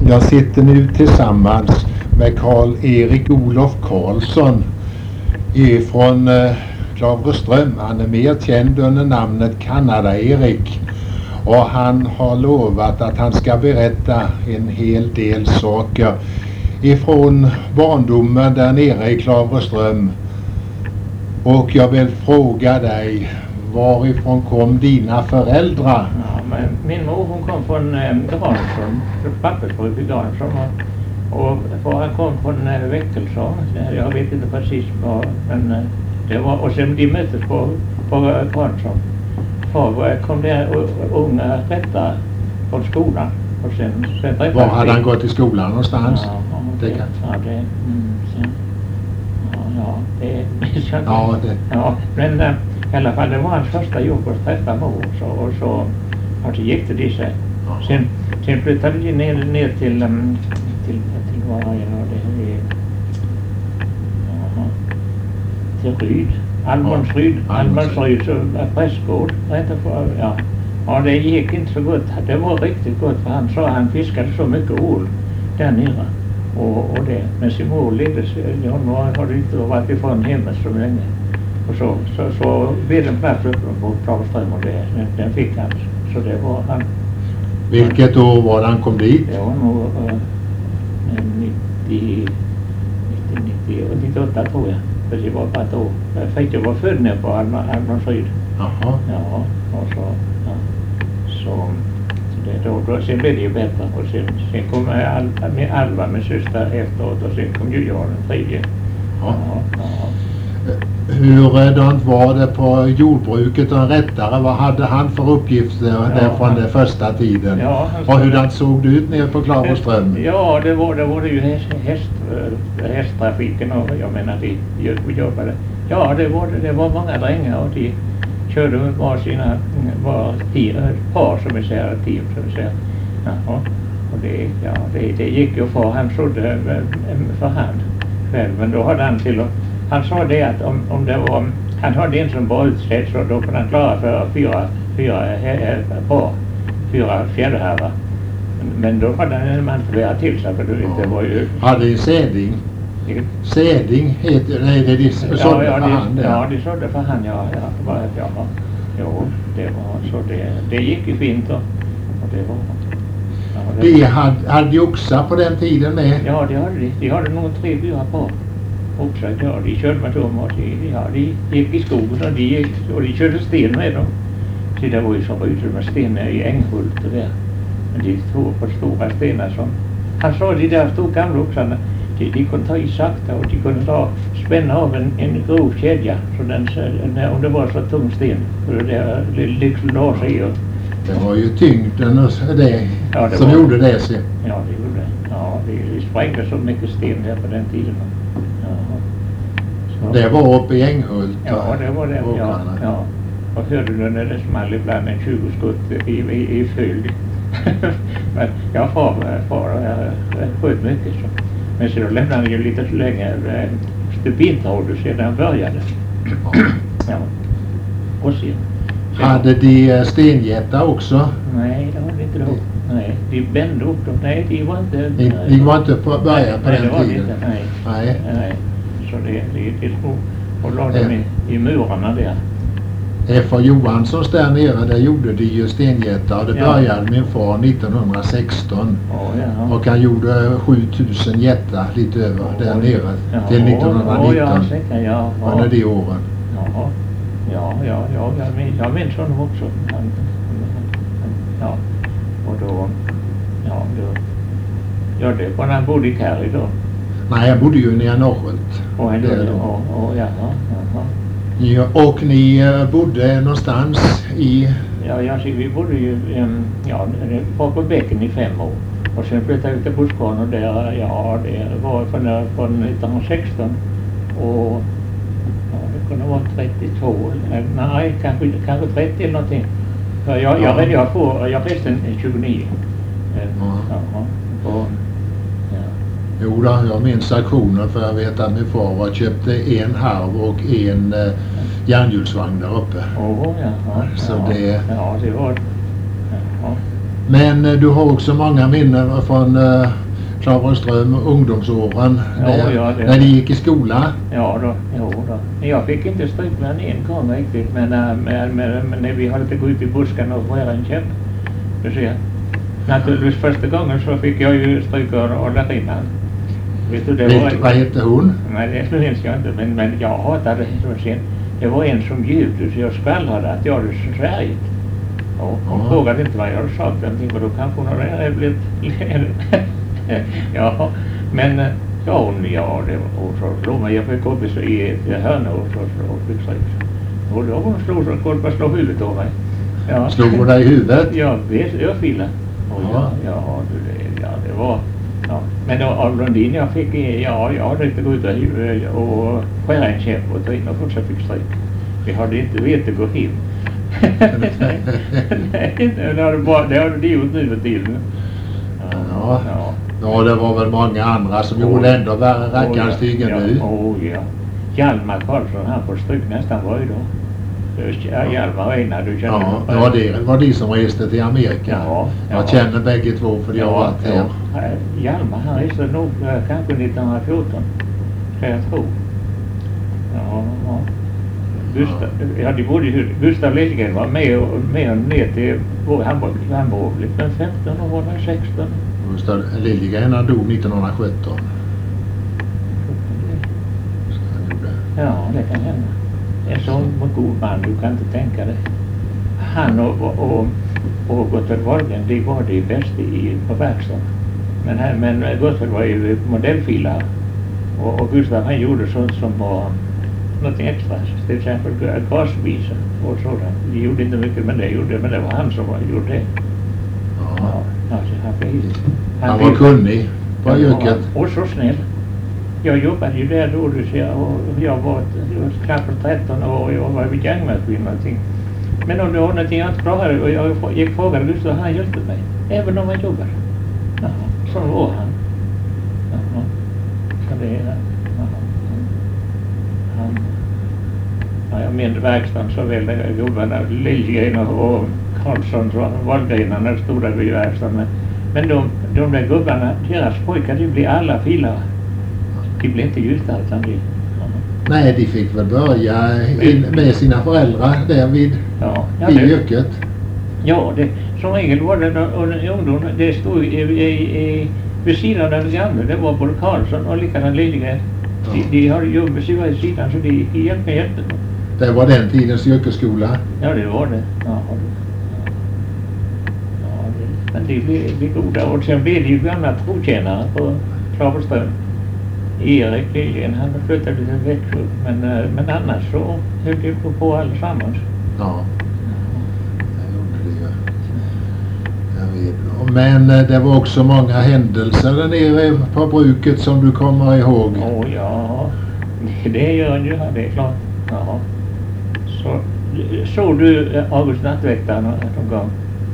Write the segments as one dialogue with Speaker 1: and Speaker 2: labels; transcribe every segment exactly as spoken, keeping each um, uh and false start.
Speaker 1: Jag sitter nu tillsammans med Karl-Erik Olof Karlsson ifrån eh, Klavreström. Han är mer känd under namnet Kanada-Erik. Och han har lovat att han ska berätta en hel del saker ifrån barndomen där nere i Klavreström. Och jag vill fråga dig, varifrån kom dina föräldrar?
Speaker 2: Ja, men min mor hon kom från eh, Gransson, pappersbruk i Gransson, och, och far kom från eh, Väckelsång. Jag vet inte precis vad, men eh, det var, och sen de möttes på, på Gransson. Far kom där och unga rättare från skolan. Och sen, sen
Speaker 1: var hade han gått i skolan någonstans?
Speaker 2: Ja, ja,
Speaker 1: det,
Speaker 2: det,
Speaker 1: kan.
Speaker 2: ja, det, mm, sen, ja, ja, det, det,
Speaker 1: ja, det.
Speaker 2: ja, men äh, i alla fall det var hans första jobb att träffa mor, så, och så, och så gifte de sig. Ja. Sen, sen flyttade de ner, ner till, um, till, till vad är det, det ja, till Ryd. Almonsryd, ja, Almonsryd, så prästgård, ja. Ja, det gick inte så gott. Det var riktigt gott, för han sa att han fiskade så mycket ål där nere. Och, och det, men sin mor ledde sig, hon har inte varit ifrån hemmet så länge. Och så, så, så blev den plats uppe på Klavreström, och det, den fick han. Så det var han.
Speaker 1: Vilket år var det han kom dit?
Speaker 2: Det var nog uh, nittio, nittio, nittioåtta tror jag. För det var bara ett år. Jag fick jag var född ner på Almonsryd.
Speaker 1: Jaha.
Speaker 2: Ja, och så, ja. Så, så det, då, då, sen blev det ju bättre. Och sen, sen kom Alva, med Alva, min syster, efteråt, och sen kom ju jag den tredje.
Speaker 1: Ja.
Speaker 2: Ja, ja.
Speaker 1: Hur var det på jordbruket och rättare? Vad hade han för uppgifter ja, där från den första tiden? Ja, och hur såg det ut nere på Klavreström?
Speaker 2: Ja, det var det, var det ju häst, häst, hästtrafiken, och jag menar de jobbade. Ja, det var, det var många drängar, och de körde var sina var tio, par som vi säger, team som vi säger. Ja, och det, ja, det, det gick ju för, han trodde för hand själv, men då hade han till och han sa det att om, om det var, han hade en som var utsedd, så då kunde han klara för fyra, fyra par, fyra fjäderhärvar. Men, men då hade han en man för att till sig, för du vet, det var ju...
Speaker 1: Hade en säding? Säding heter det, det de sådde
Speaker 2: ja, ja,
Speaker 1: för
Speaker 2: de,
Speaker 1: hand?
Speaker 2: Ja, de sådde för hand, ja. Ja, det var, ja, jo, det var så det, det gick ju fint, och, och det var... Ja, det
Speaker 1: de hade, hade de oxar på den tiden med?
Speaker 2: Ja, det hade de. De hade nog tre, fyra par. Också, ja, de körde med dem, och de, ja, de gick i skogen, och de, gick, och de körde sten med dem. Så det var ju så ute med stenar i Änghult och där. Men de tog på stora stenar som... Han sa de där stora gamla oxarna, de, de kunde ta i sakta, och de kunde ta, spänna av en, en grov kedja. Så den, den, om det var så tung sten, så det, det liksom la sig. Och,
Speaker 1: det var ju tyngden och det,
Speaker 2: ja, det
Speaker 1: som
Speaker 2: var,
Speaker 1: gjorde det. Så.
Speaker 2: Ja, det gjorde det. Ja, de, de sprängde så mycket sten där på den tiden.
Speaker 1: Det var uppe i Änghult?
Speaker 2: Ja, det var det. Ja, ja. Och hörde du när det small ibland en tjugo skott i, i, i följd. Men jag far, far jag sköt mycket. Så. Men så då lämnade han ju lite så länge stupintråd sedan han började. Ja. Och sen.
Speaker 1: Hade de stenjättar också?
Speaker 2: Nej, det var det inte då. Nej, de bände upp dem. Nej, de var inte...
Speaker 1: De, de var inte på början på
Speaker 2: nej,
Speaker 1: den
Speaker 2: det var
Speaker 1: tiden?
Speaker 2: Inte, nej.
Speaker 1: Nej.
Speaker 2: Nej. Så det, det, det stod och la dem i, i murarna där.
Speaker 1: F A Johanssons där nere, där gjorde de ju stenjättar. Det
Speaker 2: ja.
Speaker 1: började min far nittonhundrasexton.
Speaker 2: Oh, ja.
Speaker 1: Och han gjorde sjutusen jättar lite över oh, där nere ja. till nittonhundranitton.
Speaker 2: Oh, ja, säkert, ja. Oh.
Speaker 1: Under de åren.
Speaker 2: Ja, ja, ja, ja jag, minns, jag minns honom också. Han, ja, och då, ja, då, ja, det var när han bodde i Kärry då.
Speaker 1: Nej, jag bodde ju nere i Norrhult.
Speaker 2: Och han gjorde, och, och, ja, ja.
Speaker 1: Ja, och ni bodde någonstans i...
Speaker 2: Ja, jag, vi bodde ju um, ja, var på Bäcken i fem år. Och sen flyttade vi till Buskvarn, och där, ja, det var från, från nittonhundrasexton. Och ja, det kunde vara trettiotvå, nej, kanske, kanske trettio eller någonting. Jag, jag, ja. jag, jag, får, jag reste tjugonio. Ja. Ja, och,
Speaker 1: Jo då, jag minns aktionen, för jag vet att min far var, köpte en harv och en eh, järnhjulsvagn där uppe.
Speaker 2: Oh, ja, ja,
Speaker 1: så
Speaker 2: ja,
Speaker 1: det...
Speaker 2: Ja, det var... Ja.
Speaker 1: Men eh, du har också många minnen från eh, Klavreström ungdomsåren
Speaker 2: Ja,
Speaker 1: där,
Speaker 2: ja, det-
Speaker 1: när de gick i skola.
Speaker 2: Ja då, jo då. Jag fick inte stryk med en gång riktigt, men, äh, men, men, men när vi hade att gå ut i busken och skära en käpp. Du ser. Naturligtvis första gången så fick jag ju stryk av lärarinnan. Vet du, det var...
Speaker 1: Vet, vad hette hon?
Speaker 2: Nej, det minns jag inte, men, men jag hatade det sen. Det var en som ljög, så jag skvallrade att jag hade svärjt. Och hon
Speaker 1: Ja.
Speaker 2: frågade inte vad jag hade sagt, jag tänkte, då kanske hon hade blivit... ja, men ja, hon, ja, det var, och så slog mig, jag fick upp i, i ett hörna och så, så och fick stryk. Och då hon slog så kort bara slå huvudet av mig. Ja.
Speaker 1: Slog hon dig i huvudet?
Speaker 2: Ja, visst, jag filade. Och ja,
Speaker 1: Ja.
Speaker 2: ja, det, ja, det var... Ja. Men då, av Lundin jag fick, ja, jag hade inte gått ut och, och skära en käpp och ta in och fortsatt fick stryk. Vi hade inte vetat gå hem. Nej, det hade bara, det hade de gjort nu för tiden.
Speaker 1: Ja.
Speaker 2: Ja.
Speaker 1: Ja, det var väl många andra som
Speaker 2: Oh,
Speaker 1: gjorde ändå värre
Speaker 2: Oh,
Speaker 1: rackarns
Speaker 2: ja.
Speaker 1: tyg än
Speaker 2: Ja,
Speaker 1: du.
Speaker 2: oh, ja. Hjalmar Karlsson, han får stryk nästan varje dag. Just, ja, Hjalmar och Einar, du känner
Speaker 1: Ja,
Speaker 2: dem.
Speaker 1: det var, det, det var de som reste till Amerika.
Speaker 2: Ja, ja.
Speaker 1: Jag känner bägge två för de har varit här.
Speaker 2: Ja. Hjalmar, han reste nog eh, kanske nittonhundrafjorton. Ska jag tro. Ja, ja. Gustav, ja, de bodde ju, Gustav Liljegren var med och med och ner till, han var, han var lite femton och var där sexton.
Speaker 1: Gustav Liljegren han dog nittonhundrasjutton. Så han gjorde.
Speaker 2: Ja, det kan hända. En sån god man, du kan inte tänka dig. Han och, och, och, och Gottfrid Wahlgren, de var det bästa i, på verkstaden. Men, här, men Gottfrid var ju modellfilare. Och, och Gustav han gjorde sånt som var något extra. Till exempel gasvisa och sådant. De gjorde inte mycket, men det gjorde, men det var han som var, gjorde det.
Speaker 1: Ja.
Speaker 2: Alltså, han, han,
Speaker 1: Han var kunnig på yrket.
Speaker 2: och så snäll. Jag jobbade ju där då, du ser, och jag var, jag var knappt tretton år och jag var vid gangmaskin och allting. Men om det var någonting jag inte klarade och jag gick och frågade Gustav, han hjälpte mig. Även om han jobbade. Jaha, så var han. Jaha. Så det är jaha. Han, ja, jag minns verkstaden så väl, där gubbarna Liljegren och, och Karlsson, så Wahlgrenarna stod där vid verkstaden. Men, men de, de där gubbarna, deras pojkar, de blir alla filare. De blev inte gjuta utan de...
Speaker 1: Nej, de fick väl börja in med sina föräldrar där vid,
Speaker 2: Ja, ja,
Speaker 1: vid
Speaker 2: det,
Speaker 1: yrket.
Speaker 2: ja det, som regel var det under ungdom, det stod i, i, i, vid sidan av den gamla, det var både Karlsson och likadant Liljegren.
Speaker 1: Ja.
Speaker 2: De, de hade jobb vid sidan, sidan så de, de hjälpte hjälpte dem.
Speaker 1: Det var den tidens yrkesskola.
Speaker 2: Ja, det var det. Ja, det. Ja, det, men de blev, blev goda och sen blev de ju gamla trotjänare på Klavreström. Erik Liljegren, han flyttade till Växjö, men, men annars så höll de på, på allesammans.
Speaker 1: Ja, det gjorde det ju. Jag vet. Men eh, det var också många händelser där nere på bruket som du kommer ihåg.
Speaker 2: Åh oh, ja, det, det gör han ju, det är klart. Ja. Så, såg du August Nattväktaren någon gång?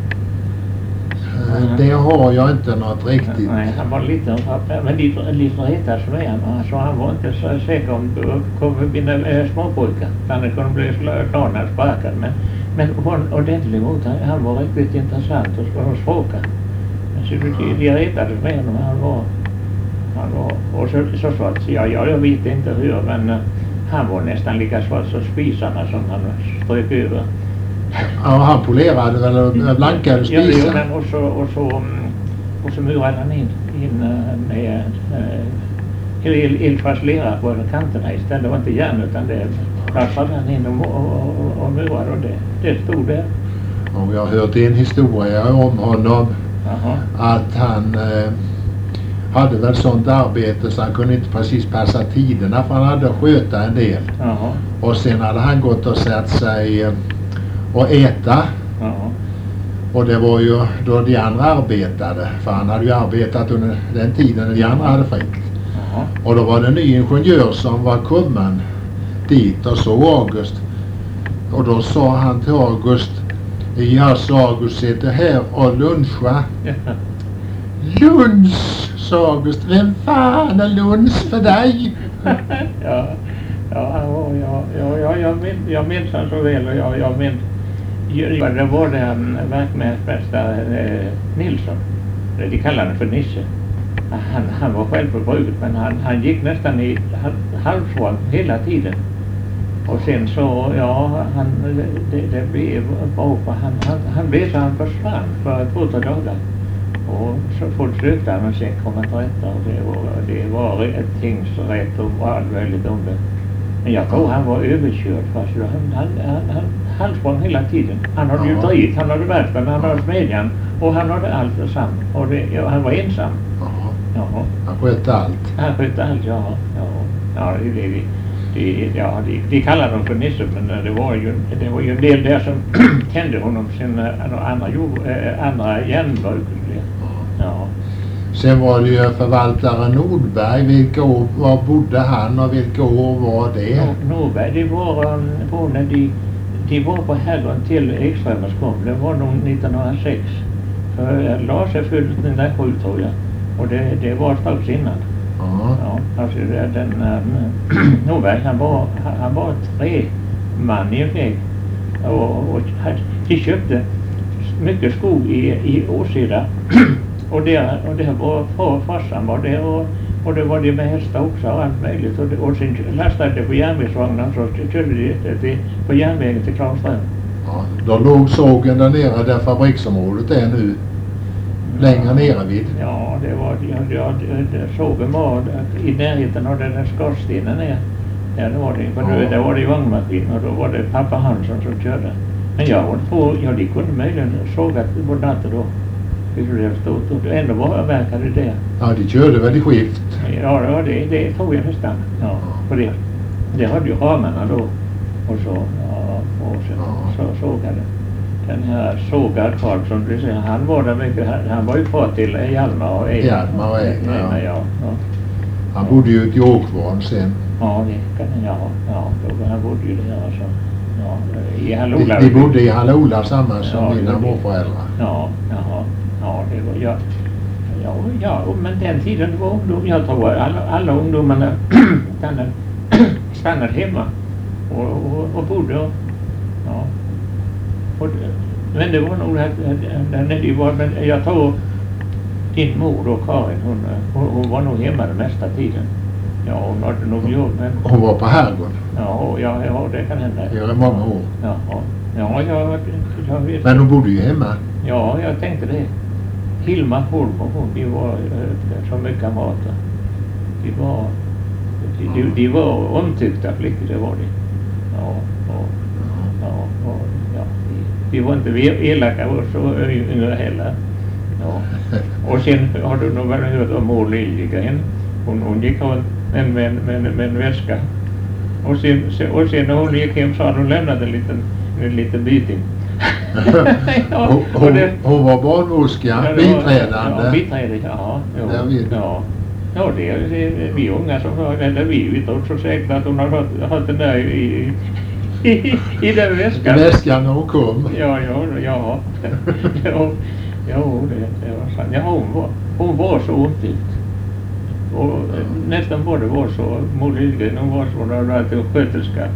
Speaker 1: Eh, Det har jag inte något riktigt.
Speaker 2: Nej, han var lite, men lite, lite retad som är han. Så han var inte så säker om det kommer bli äh, småpojkar. Han kunde bli glada och sparkad. Men, men hon ordentligt mot han, han var riktigt intressant och, och språka. Men så de, de retade med honom. Han var, han var, och så, så svart, ja, ja, jag vet inte hur, men uh, han var nästan lika svart som spisarna som han strök över.
Speaker 1: Ja, han polerade väl och blankade
Speaker 2: Ja, det gjorde
Speaker 1: spisar.
Speaker 2: han, och så, och så, och så murade han in, in uh, med uh, eldfast lera på kanterna istället. Det var inte järn utan det platsade han in och, och, och, och murade och det, det stod där.
Speaker 1: Och jag har hört en historia om honom.
Speaker 2: Jaha.
Speaker 1: Att han eh, hade väl sånt arbete så han kunde inte precis passa tiderna för han hade att sköta en del.
Speaker 2: Jaha.
Speaker 1: Och sen hade han gått och satt sig eh, och äta.
Speaker 2: Jaha.
Speaker 1: Och det var ju då de andra arbetade. För han hade ju arbetat under den tiden när de andra hade fritt.
Speaker 2: Jaha.
Speaker 1: Och då var det en ny ingenjör som var kommen dit och så August. Och då sa han till August: ja, sa August, sitter här och luncha. Lunch, sa August. Vem fan är lunch för dig?
Speaker 2: ja, ja, ja, ja, ja, jag minns, jag minns han så väl och jag, jag minns, Ja, det var det um, verkmästare eh, Nilsson. De kallade han för Nisse. Han, han var själv på bruket, men han, han gick nästan i halvsvång hela tiden. Och sen så, ja, han, det, det blev bra för han, han, han blev så han försvann för två, tre dagar. Och så folk sökte han och sen kom han till rätta. Och det var, det var ett tingsrätt och var väldigt om det. Men jag tror han var överkörd fast han, han, han, han, han sprang hela tiden. Han hade ju dritt, han hade verkstaden, han hade smedjan och han hade allt och samt. Och det, ja, han var ensam.
Speaker 1: Jaha. Han skötte allt.
Speaker 2: Han skötte allt, ja. Ja, ja det, det, det, ja, de, de kallade honom för Nisse, men det var ju, det var ju en del där som kände honom sen andra, äh, andra järnbruk. Ja.
Speaker 1: Sen var det ju förvaltare Nordberg. Vilka år var bodde han och vilka år var det?
Speaker 2: Nordberg, det var um, på när de, de var på herren till Ekströmers kom. Det var nog nittonhundrasex. För Lars är född nittonhundrasju tror jag. Och det, det var strax innan.
Speaker 1: Ja.
Speaker 2: Ja, alltså den um, Nordberg, han var, han var tre man i en väg. Och, och de köpte mycket skog i, i Åsida. Och det, och det var far, farsan var det och, och det var det med hästar också och allt möjligt. Och, det, och sen lastade det på järnvägsvagnen så körde de det till, på järnvägen till Klarström.
Speaker 1: Ja, då låg sågen där nere där fabriksområdet är nu. Längre nere vid.
Speaker 2: Ja, det var ja, ja, det, sågen var i närheten av den där skorstenen är. Ja, det var det. För ja. Där var det vagnmaskin och då var det pappa Hansson som körde. Men jag var på, ja de kunde möjligen sågat på natten då. Det stod och ändå var verkade det.
Speaker 1: Ja, de körde väl i skift.
Speaker 2: Ja, ja det, det tror jag nästan. Ja, för det. Det hade ju ramarna då. Och så, ja, och sen ja. Så sågade. Den här sågad Karlsson, det säger, han var där mycket, han, han var ju kvar till Hjalmar och Ejner.
Speaker 1: Hjalmar och Ejner, ja.
Speaker 2: Ja, ja.
Speaker 1: Han bodde ju ute i Åkvarn sen.
Speaker 2: Ja, det kan ja, ja, då, han bodde ju där alltså. Ja, i Hallola.
Speaker 1: De, de bodde i Hallola samma som
Speaker 2: ja,
Speaker 1: mina morföräldrar.
Speaker 2: Ja, jaha. Ja, det var, ja, ja, ja, men den tiden var ungdom. Jag tror att alla, alla ungdomarna stannade, stannade hemma och, och, och bodde. Och, ja. Och, men det var nog att, när de var, men jag tror din mor då, Karin, hon, hon, hon var nog hemma den mesta tiden. Ja, hon hade nog jobb, men...
Speaker 1: Hon var på herrgården?
Speaker 2: Ja, ja, ja, det kan hända.
Speaker 1: Det är många år.
Speaker 2: Ja, ja, ja jag, jag vet.
Speaker 1: Men hon bodde ju hemma?
Speaker 2: Ja, jag tänkte det. Hilma Holm och hon, de var äh, så mycket kamrater. De var, de, de, de var omtyckta flickor, det var de. Ja, och, ja, och, ja, de, de var inte elaka och så yngre heller. Ja. Och sen har du nog väl hört om Mor Liljegren. Hon, hon gick med, med, med, med en väska. Och sen, och sen när hon gick hem så hade hon lämnat en liten, en liten byting.
Speaker 1: ja, hon, hon, det, hon var barnmorska, ja, biträdande.
Speaker 2: Ja, biträdande, ja. Jo, ja. Ja, det är, det är vi unga som har, eller vi vet också säkert att hon har hört, hört den där i, i, i, i den väskan.
Speaker 1: Väskan när hon kom.
Speaker 2: Ja, ja, ja. ja, ja det, det var sant. Ja, hon var, hon var så omtyckt. Och ja. Nästan både var så, Mor Liljegren, hon var så, hon hade varit en sköterska.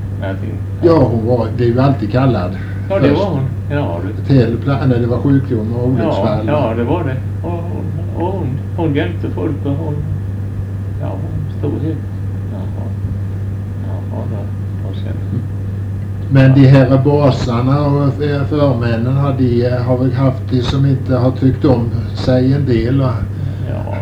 Speaker 1: Ja, hon var, det är ju alltid kallad.
Speaker 2: Ja, det var hon. Ja,
Speaker 1: det. Till när det var sjukdom och olycksfall.
Speaker 2: Ja, ja, det var det. Och, och, och hon, hon hjälpte folk och hon, ja, hon stod helt. Ja, ja, och, och sen.
Speaker 1: Men de här basarna och förmännen har, de, har väl haft det som inte har tyckt om sig en del? Och...
Speaker 2: Ja.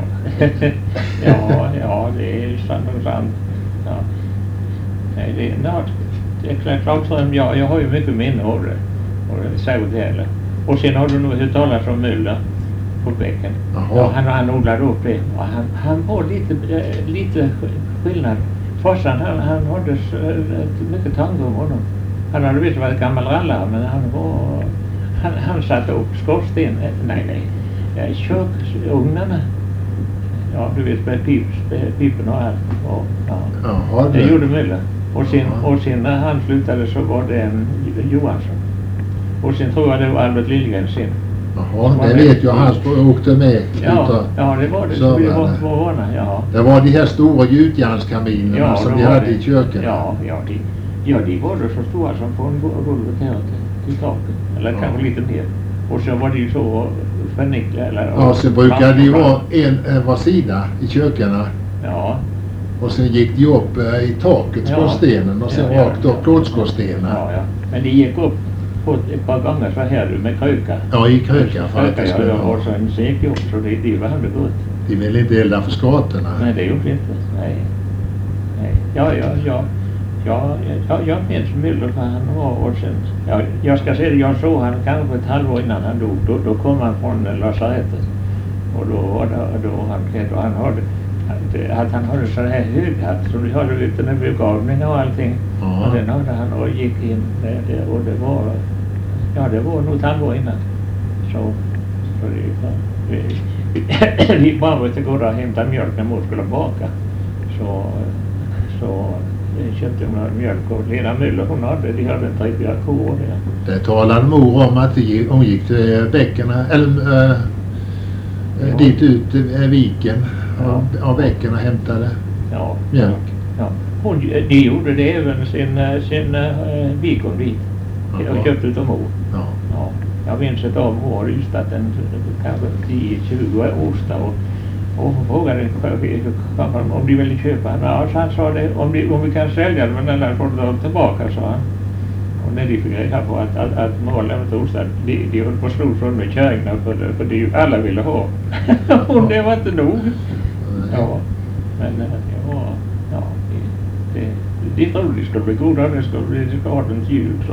Speaker 2: ja, ja, det är sant och sant. Ja. Nej, det är något. Det är klart som jag, jag har ju mycket minne av det. Och särskilt det. Och sen har du nog hört talas om Müller på bäcken. Ja, han, han odlade upp det. Och han, han var lite, lite skillnad. Farsan, han, han hade mycket tanke om honom. Han hade visst varit gammal rallare, men han var... Han, han satte upp skorsten. Nej, nej. Köksugnarna. Ja, du vet, med pip, pipen och allt. Och, ja.
Speaker 1: Jaha, det...
Speaker 2: det gjorde Müller. Och sen, och sen när han slutade så var det en Johansson. Och sen tror jag det var Albert Liljegren sen.
Speaker 1: Jaha, det vet jag. Han åkte med.
Speaker 2: Ja, ja, det var det. Så vi var, var vana, ja.
Speaker 1: Det var de här stora gjutjärnskaminerna ja, som vi hade det. I köken.
Speaker 2: Ja, ja, de, ja, de var det så stora som på en golvet här till, i taket. Eller
Speaker 1: Ja.
Speaker 2: kanske lite mer. Och så var det ju så förnickla eller...
Speaker 1: Ja, så brukade det ju vara en eh, var sida i kyrkorna.
Speaker 2: Ja.
Speaker 1: Och sen gick de upp eh, i taket,
Speaker 2: Ja.
Speaker 1: skorstenen, och sen
Speaker 2: Ja, ja,
Speaker 1: rakt upp plåtskorstenen.
Speaker 2: Ja, ja. Men det gick upp på ett par gånger så här med kröka.
Speaker 1: Ja, i kröka för att det
Speaker 2: Kröka,
Speaker 1: skulle
Speaker 2: ja,
Speaker 1: vara.
Speaker 2: och sen så gick det upp så det, det var aldrig gott.
Speaker 1: De ville inte elda för skatorna.
Speaker 2: Nej, det gjorde det inte. Nej. Nej. Ja, ja, ja. Ja, jag, jag minns Müller för han var och sen, ja, jag ska säga det, jag såg han kanske ett halvår innan han dog, då, då kom han från lasarettet och då var det, då han klädd och han hade, att, att han hade så här höghatt som vi hade ute med begravning och allting.
Speaker 1: Ja.
Speaker 2: Och den hade han och gick in där, där och det var, ja det var nog ett halvår innan. Så, så det, vi, vi, vi bara var till gå och hämta mjölk när mor skulle baka. Så, så köpte hon mjölk och Lena Müller hon hade, de hade tre, fyra kor där.
Speaker 1: Det talade mor om att de, hon gick till bäckarna, eller äh,
Speaker 2: Ja.
Speaker 1: dit ut till äh, viken
Speaker 2: Ja.
Speaker 1: av, av bäcken och hämtade
Speaker 2: Ja.
Speaker 1: mjölk.
Speaker 2: Ja. Hon, de gjorde det även sin, sin uh, vikon dit.
Speaker 1: Jaha.
Speaker 2: Och köpte utav mor.
Speaker 1: Ja.
Speaker 2: Ja. Jag minns ett av hon har ystat en kanske tio tjugo osta och och hon frågade om de ville köpa. Ja, så han sa det, om, de, om vi kan sälja dem men eller får de tillbaka, sa han. Och när de fick reda på att, att, att målen inte ostad, de, de höll på att slå från med kärringarna för, för det alla ville ha. Och det var inte nog. Ja, men det var, ja, det, det, de trodde de skulle bli goda, det skulle bli skadens jul. Så.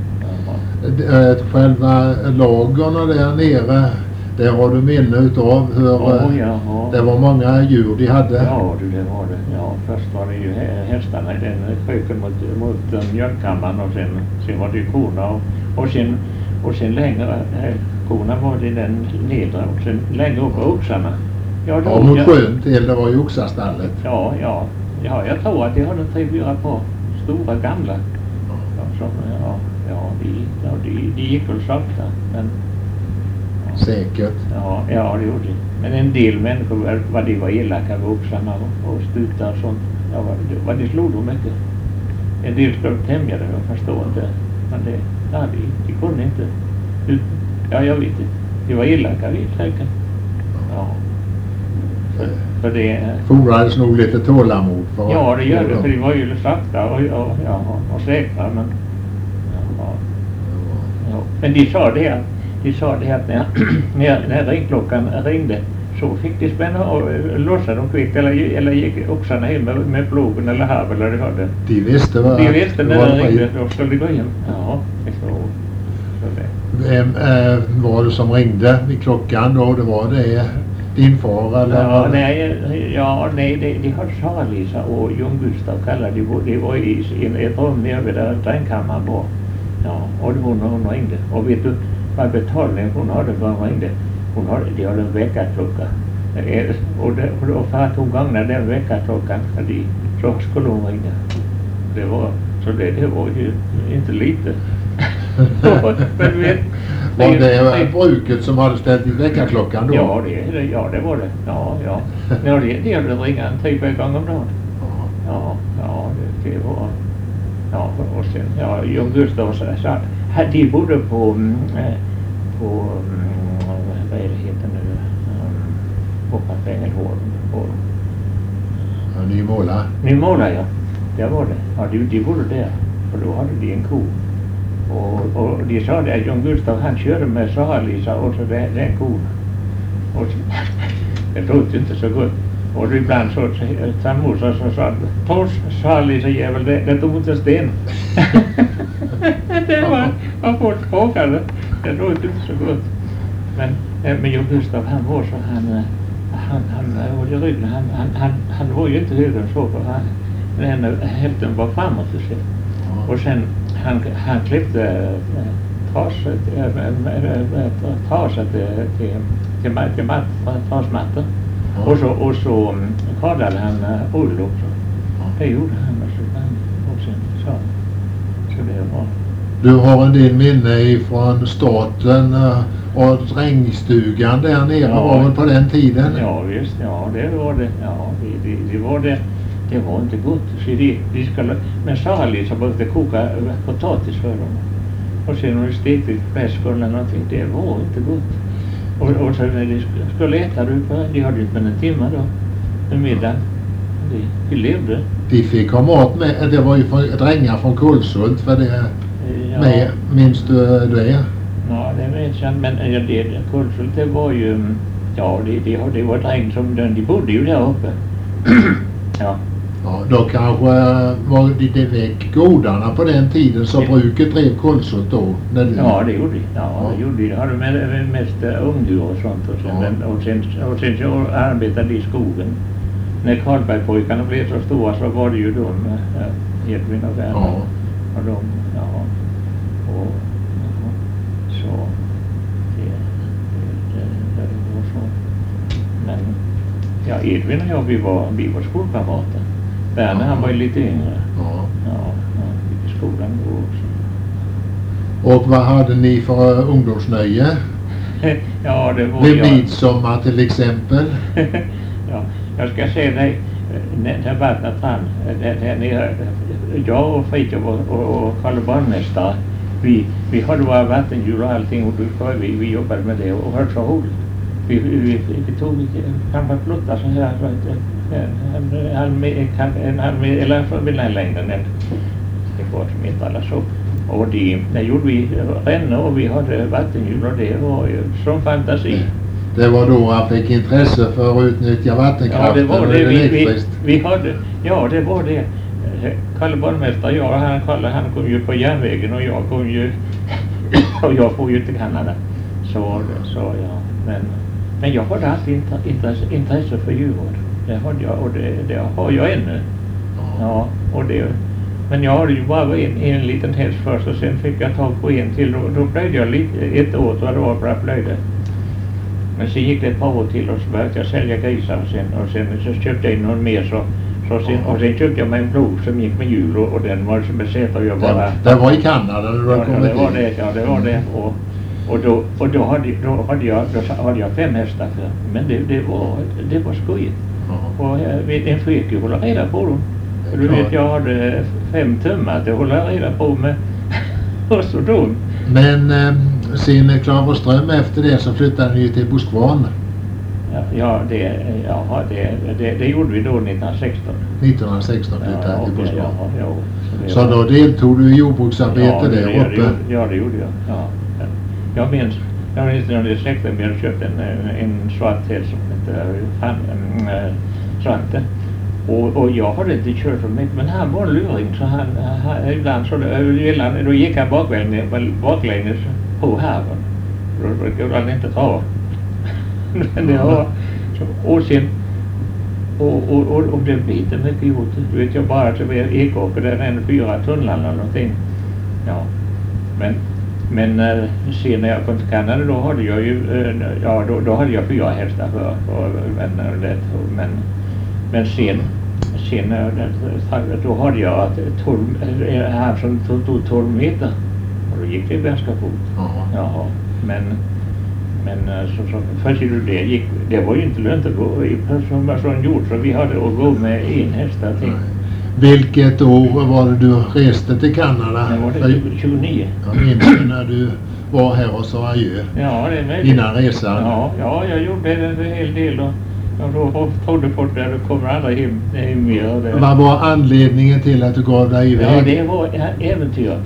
Speaker 2: Ja.
Speaker 1: Äh, själva lagorna där nere, där har du minne utav hur
Speaker 2: Oh, ja, ja.
Speaker 1: det var många djur de hade.
Speaker 2: Ja, du, det var det. Ja, först var det ju hä- hästarna i den kröken mot, mot um, mjölkkammaren och sen, sen var det ju korna och, och, sen, och sen längre, äh, korna var det den nedre och sen längre upp på oxarna. Ja, då,
Speaker 1: Ja, mot
Speaker 2: ja,
Speaker 1: sjön till, det var ju oxastallet.
Speaker 2: ja, ja, ja, jag tror att de hade tre, fyra par stora gamla. Ja, som, ja, ja, de, ja, de, de gick väl sakta, men
Speaker 1: Säkert.
Speaker 2: ja, ja, det gjorde det. Men en del människor var, var de var elaka med oxarna och, och stutar och sånt. Ja, vad, vad de slog dem mycket. En del skulle tämja det, jag förstår inte. Men det, ja, de, de kunde inte. Du, ja, jag vet inte. De var elaka vid säkert. Ja. För, för det...
Speaker 1: Fordrades nog lite tålamod för
Speaker 2: Ja, det gör det. För de var ju sakta och, och, ja, och säkra. Men, ja, ja. Men de sa det att De sa det att när, när, när ringklockan ringde så fick de spänna och lossa dem kvickt eller, eller gick oxarna hem med, med plogen eller hav eller det hade.
Speaker 1: De visste vad
Speaker 2: De visste när
Speaker 1: vad
Speaker 2: det
Speaker 1: var-
Speaker 2: ringde då skulle de gå hem. Ja, det så. så det.
Speaker 1: Vem äh, var det som ringde vid klockan då? Det var det din far eller?
Speaker 2: Ja, nej, ja, nej de, de hade Sara-Lisa och Jon Gustav kallade de, bo- de var i, i ett rum nere vid där drängkammaren var. Ja, och det var när hon ringde. Och vet du vad betalningen hon hade för hon ringde? Hon hade, de hade en väckarklocka. Eh, Och, det, och för att hon gagnade den väckarklockan de, så skulle hon ringa. Det var, så det, det var ju inte lite. Men vet,
Speaker 1: Var det bruket som hade ställt i väckarklockan då?
Speaker 2: Ja, det, det, ja, det var det. Ja, ja. Ja, det, det hade ringa en tre, fyra gånger om dagen.
Speaker 1: Ja.
Speaker 2: Ja, ja, det, det var... Ja, och sen, ja, Jon Gustav sa, sa de bodde på, mm, eh, på, mm, vad är det heter nu, um, på Ängelholm, på
Speaker 1: Ja, Nymåla.
Speaker 2: Nymåla, ja. Det var det. Ja, de, de bodde där, och då hade de en ko. Och, och de sa det att Jon Gustav, han körde med Sara-Lisa och så den, den kon. Och så, det låter inte så gott. Och då ibland så sa morsan så sa tors Sara-Lisa jävel, det, det tog inte sten. Det var, var folk frågade. Det låter inte så gott. Men, eh, men Jon Gustav, han var så, han, eh, han, han, och i ryggen, han, han, han, han var ju inte högre än så, för han, den ena hälften var framåt och så.
Speaker 1: Ja.
Speaker 2: Och sen, han, han klippte äh, traset, äh, äh, traset till, till, till, mat- till mat, trasmattor.
Speaker 1: Ja.
Speaker 2: Och så, och så um, kadade han uh, ull också.
Speaker 1: Ja.
Speaker 2: Det gjorde han och så, och sen så. Så det var...
Speaker 1: Du har en del minne ifrån staten äh, och drängstugan där nere
Speaker 2: Ja.
Speaker 1: var väl på den tiden?
Speaker 2: Ja visst, ja det var det. Ja, det, det, det var det. Det var inte gott. Så de, de skulle, men Sara-Lisa brukade koka potatis för dem. och sen har det stekigt fläsk eller någonting. Det var inte gott. Och, och så när de skulle äta det, de hade inte med en timme då, en middag. De, de levde.
Speaker 1: De fick ha mat med, det var ju från, drängar från Kolsult för det,
Speaker 2: Ja.
Speaker 1: med, minns du det?
Speaker 2: Ja, det vet jag, men ja, det, Kolsult det var ju, ja det, det, det var dräng som, de bodde ju där uppe. Ja.
Speaker 1: Ja, då kanske var det, det väck godarna på den tiden så
Speaker 2: Ja.
Speaker 1: bruket drev Kolsult då? När du...
Speaker 2: Ja, det gjorde de. Ja,
Speaker 1: Ja.
Speaker 2: det gjorde de. Det hade med, med mest uh, ungdjur och sånt. Och sen,
Speaker 1: Ja.
Speaker 2: men, och sen, och sen så arbetade de i skogen. När Karlbergpojkarna blev så stora så var det ju de, uh, Edvin och Werner.
Speaker 1: Ja.
Speaker 2: Och de, ja. Och, ja. Så, det, det, det, det var så. Men, ja, Edvin och jag, vi var, vi var skolkamrater. Werner,
Speaker 1: Ja.
Speaker 2: han var ju lite yngre.
Speaker 1: Ja.
Speaker 2: Ja, han gick i skolan då också.
Speaker 1: Och vad hade ni för uh, ungdomsnöje?
Speaker 2: Ja, det var
Speaker 1: Vid
Speaker 2: jag.
Speaker 1: midsommar till exempel?
Speaker 2: Ja, jag ska säga dig, när när vattnet rann, där, där nere, jag och Fritjof och, och, och Karl barnmästare, vi, vi hade våra vattenhjul och allting och vi, vi jobbade med det och höll så roligt. Vi, vi, vi, vi tog kanske plottar så här, så att, en, en, halv me- en halv me- eller för den här längden, en, det var som inte alla så. Och det, där gjorde vi rännor och vi hade vattenhjul och det var ju som fantasi.
Speaker 1: Det var då han fick intresse för att utnyttja
Speaker 2: Ja,
Speaker 1: vattenkraften
Speaker 2: det var
Speaker 1: och
Speaker 2: det. Vi, vi,
Speaker 1: elektriskt.
Speaker 2: vi hade, ja, det var det. Kalle barnmästare, jag, han, Kalle, han kom ju på järnvägen och jag kom ju, och jag får ju till Kanada. Så, så ja, men, men jag hade alltid intresse, intresse för djurvård. Det hade jag och det, det har jag ännu. Ja, och det, men jag hade ju bara en, en liten häst först och sen fick jag tag på en till och då plöjde jag lite, ett år så det var bara plöjde. Men sen gick det ett par år till och så började jag sälja grisar och sen, och sen så köpte jag in någon mer så, så sen, och sen köpte jag mig en plog som gick med hjul och, och den var som besätt och jag bara...
Speaker 1: Det, det var i Kanada när du
Speaker 2: Ja,
Speaker 1: hade
Speaker 2: ja,
Speaker 1: kommit
Speaker 2: det var
Speaker 1: in.
Speaker 2: det, ja det var det och, och, då, och då, hade, då, hade jag, då hade jag fem hästar för, men det, det, var, det var skojigt.
Speaker 1: Ja.
Speaker 2: Och eh, en fick ju hålla reda på dem.
Speaker 1: Det är
Speaker 2: Du vet,
Speaker 1: klart.
Speaker 2: jag hade fem tummar att hålla reda på med och så då.
Speaker 1: Men eh, sin Klavreström efter det så flyttade ni ju till Boskvarn
Speaker 2: Ja, ja, det, ja det, det, det gjorde vi då nittonhundrasexton.
Speaker 1: nittonhundrasexton flyttade
Speaker 2: Ja,
Speaker 1: ni till
Speaker 2: okej,
Speaker 1: Boskvarn.
Speaker 2: ja, ja, så det
Speaker 1: Så
Speaker 2: var-
Speaker 1: då deltog du i jordbruksarbete
Speaker 2: ja, det,
Speaker 1: där
Speaker 2: det,
Speaker 1: uppe?
Speaker 2: det, ja, det gjorde jag. Ja. Jag minns, jag minns när det sexton vi hade köpt en, en svart häst som hette fan, en, äh, Svante. Och, och jag hade inte kört så mycket, men han var en luring så han, han ibland så då, då gick han baklänges, baklänges på härvan. Då, då kunde han inte ta. Men det var, så, och sen och, och, och, och det blev inte mycket gjort. Du vet jag bara till Ekåker där är en fyra tunnlar eller någonting. Ja. Men, men äh, sen när jag kom till Kanada då hade jag ju, äh, ja då, då hade jag fyra hästar för, och, men, och det, och, men, men sen, sen äh, då hade jag tolv, äh, här som tog, tog tolv meter och då gick det ganska fort.
Speaker 1: Ja.
Speaker 2: Jaha, men men så, så först du det gick, det var ju inte lönt att gå i som var sån jord så vi hade att gå med en häst där till.
Speaker 1: Vilket år var det du reste till Kanada?
Speaker 2: Det var det
Speaker 1: För
Speaker 2: tjugonio.
Speaker 1: jag minns ju när du var här och sa adjö
Speaker 2: Ja, det är möjligt.
Speaker 1: innan resan.
Speaker 2: Ja, ja, jag gjorde en hel del och jag då trodde på det, det kommer aldrig hem, hem mer. och Det.
Speaker 1: Vad var anledningen till att du gav dig iväg?
Speaker 2: Ja, det var äventyret.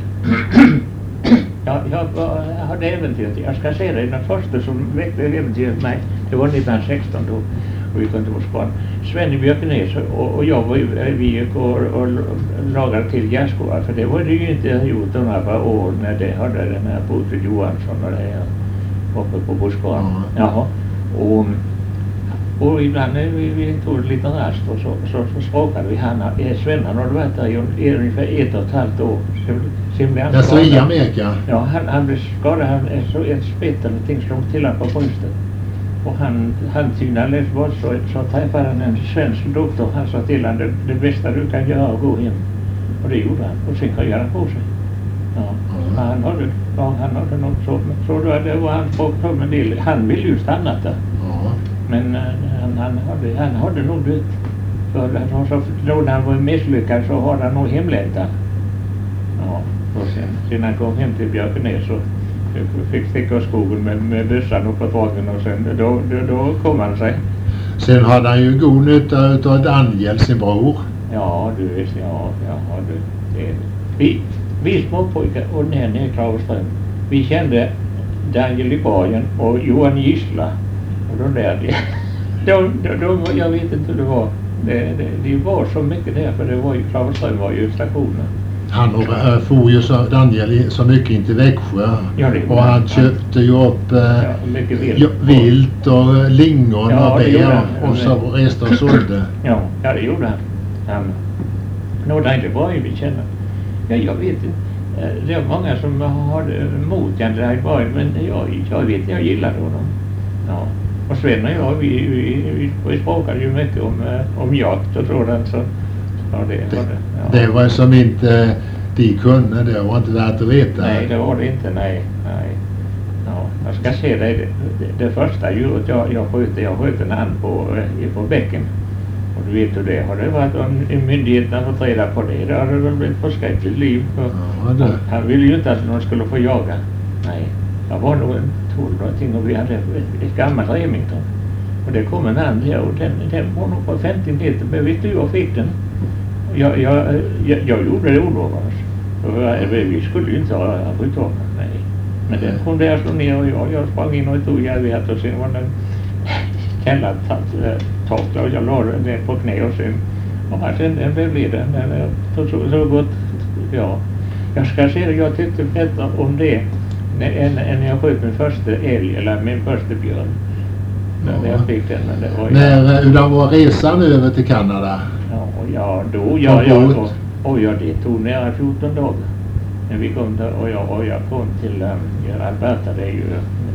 Speaker 2: Ja, jag, var, jag hade äventyret. Jag ska säga det, den första som väckte äventyret mig, det var nittonhundrasexton då. Och vi kom till Moskvan. Sven i Björkenäs och, och jag var ju, vi gick och, och lagade till jazzskolan. För det var det ju inte gjort några par år när det hade den här Botel Johansson och det här uppe på Moskvan.
Speaker 1: Ja.
Speaker 2: Jaha. Och, och ibland när vi, vi tog en liten rast och så, så, så språkade vi han. Sven han hade varit där i, i ungefär ett och ett halvt år. Sen blev han
Speaker 1: Jag sa i
Speaker 2: skadad.
Speaker 1: Amerika.
Speaker 2: Ja, han, han blev skadad. Han, så ett spett eller någonting slog till honom på bröstet. Och han, han tynade lätt bort så, så träffade han en svensk doktor. Han sa till honom, det, det bästa du kan göra är att gå hem. Och det gjorde han. Och sen kryade han på sig. Ja.
Speaker 1: Mm.
Speaker 2: Han hade, ja, han hade nog så, så då, det var hans problem en del. Han ville ju stanna där.
Speaker 1: Ja.
Speaker 2: Men uh, han, han, hade, han hade nog dött. För så, då när han var misslyckad så hade han nog hemlängtan. Ja. Och sen, sen han kom hem till Björkenäs så fick sticka skogen med, med bössan upp på tagen och sen då, då, då kom han sig.
Speaker 1: Sen hade han ju god nytta utav Daniel, sin bror.
Speaker 2: Ja, du visst, ja, ja, du. Det, vi, vi småpojkar och den nere i Klauström, vi kände Daniel i Borgen och Johan Gissla. Och då där, det, då, då, då, jag vet inte hur det var. Det, det, det var så mycket där, för det var ju, Klauström var ju stationen.
Speaker 1: Han äh, får ju så, Daniel så mycket in till Växjö.
Speaker 2: Ja, det,
Speaker 1: och han köpte ju upp äh,
Speaker 2: ja, mycket vilt.
Speaker 1: Ja, vilt och lingon
Speaker 2: ja,
Speaker 1: och bär och så reste och sålde.
Speaker 2: Ja, ja, det gjorde han. han Nå, det är inte bara vi känner. Ja, jag vet inte. Det är många som har emot den där bara, men jag, jag vet, jag gillar honom. Ja. Och Sven och jag, vi, vi, vi, vi språkade ju mycket om, om jakt och sådant. Så, ja, det,
Speaker 1: det,
Speaker 2: var det, ja.
Speaker 1: det var som inte de kunde, det var inte värt att veta.
Speaker 2: Nej, det var det inte, nej. nej. Ja, jag ska se det, det, det, det första djuret jag, jag sköt, jag sköt en hand på, på bäcken. Och du vet hur det har det varit om myndigheterna fått reda på det. Det hade väl blivit förskräckligt liv. För
Speaker 1: ja, det.
Speaker 2: Han, han ville ju inte att någon skulle få jaga. Nej, jag var nog en tolv någonting och vi hade ett, ett gammalt Remington. Och det kom en and här och den, den var nog på femtio meter. Men vet du, jag fick den. Jag, jag, jag, jag gjorde det olovligt. Vi skulle ju inte ha skjutit. Nej. Men den kom där slog ner och jag, jag sprang in och tog järvet och sen var den källartak och jag la den ner på knä och sen och sen den blev det den så, så, så gott, ja. Jag ska se det, jag tyckte bättre om det än, än jag sköt min första älg eller min första björn.
Speaker 1: Ja.
Speaker 2: När jag fick den, men det var
Speaker 1: när hur den var resan över till Kanada?
Speaker 2: Ja, ja då, ja, ja, och, och ja, det tog nära fjorton dagar. När vi kom där och jag, och jag kom till um, Alberta, det är ju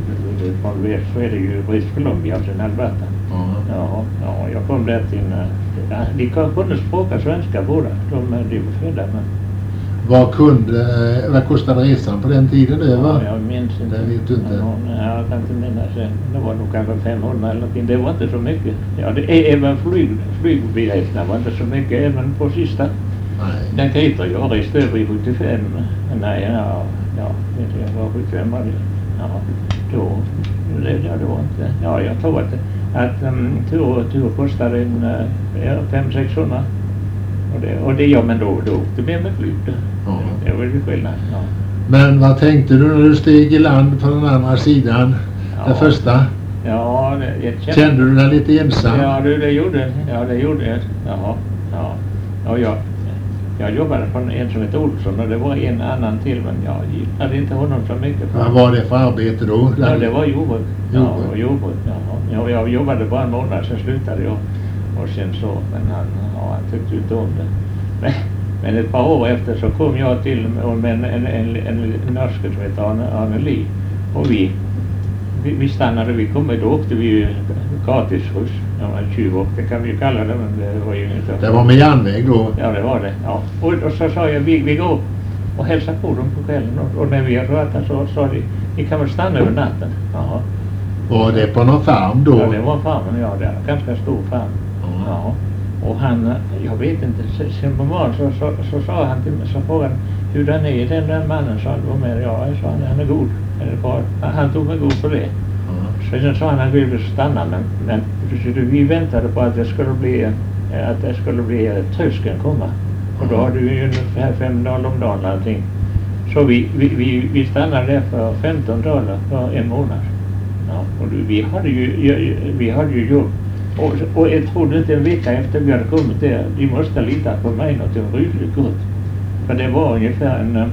Speaker 2: från väst så är det ju British Columbia, sen Alberta.
Speaker 1: Ja.
Speaker 2: Ja, ja, jag kom där till, uh, de kunde språka svenska båda, de, de var födda men...
Speaker 1: Vad kunde, vad kostade resan på den tiden över?
Speaker 2: Ja, jag minns inte.
Speaker 1: Det vet du inte.
Speaker 2: Ja, nej, jag kan inte minnas. Det var nog kanske femhundra eller någonting. Det var inte så mycket. Ja, det är även flyg, flygbiljetterna var inte så mycket även på sista.
Speaker 1: Nej.
Speaker 2: Den kriter jag reste över i sjuttiofem. Nej, ja, ja, jag var sjuttiofem var det. Ja, då, det, ja, det var inte. Ja, jag tror att, att um, tur, tur kostade en ja, fem sexhundra. Och det, och det, ja, men då, då åkte vi med flyg.
Speaker 1: Ja.
Speaker 2: Det var ju skillnad, ja.
Speaker 1: Men vad tänkte du när du steg i land på den andra sidan?
Speaker 2: Ja.
Speaker 1: Den första?
Speaker 2: Ja, det, jag kände...
Speaker 1: Kände du dig lite ensam?
Speaker 2: Ja, du, det gjorde Ja, det gjorde jag. Jaha, ja. Ja, jag, jag jobbade på en som heter Olsson och det var en annan till, men jag gillade inte honom så mycket. För...
Speaker 1: Vad var det för arbete då?
Speaker 2: Ja, det var jordbruk.
Speaker 1: Jordbruk.
Speaker 2: Ja, jordbruk. Ja. Ja, jag jobbade bara en månad, sen slutade jag. Och sen så, men han, ja, han tyckte inte om det. Men, men ett par år efter så kom jag till med en, en, en, en norsk som heter Arne, Arne Li. Och vi, vi, vi stannade, vi kom, då åkte vi ju gratisskjuts. Ja, en tjuvåk, det kan vi ju kalla det, men det var ju inte...
Speaker 1: Det var med järnväg då?
Speaker 2: Ja, det var det. Ja. Och, och så sa jag, vi, vi går och hälsar på dem på kvällen. Och, och när vi har pratat så sa de, ni kan väl stanna över natten. Jaha.
Speaker 1: Var det på någon farm då?
Speaker 2: Ja, det var farmen, ja, det är en ganska stor farm. Ja, och han, jag vet inte, sen på morgonen så, så, så sa han till mig, så frågade han, hur den är den där mannen, sa han, var med, ja, jag sa han, han är god, han är bra. Han tog mig god på det. Mm. Så sen sa han, han ville stanna, men, men vi väntade på att det skulle bli, att det skulle bli tröskeln komma. Och då hade vi ju ungefär fem dagar om dagen någonting. Så vi, vi, vi, vi stannade där för femton dagar för en månad. Ja, och vi hade ju, vi hade ju jobb. Och, och jag trodde inte en vecka efter vi hade kommit där, de måste lita på mig något rysligt gott. För det var ungefär en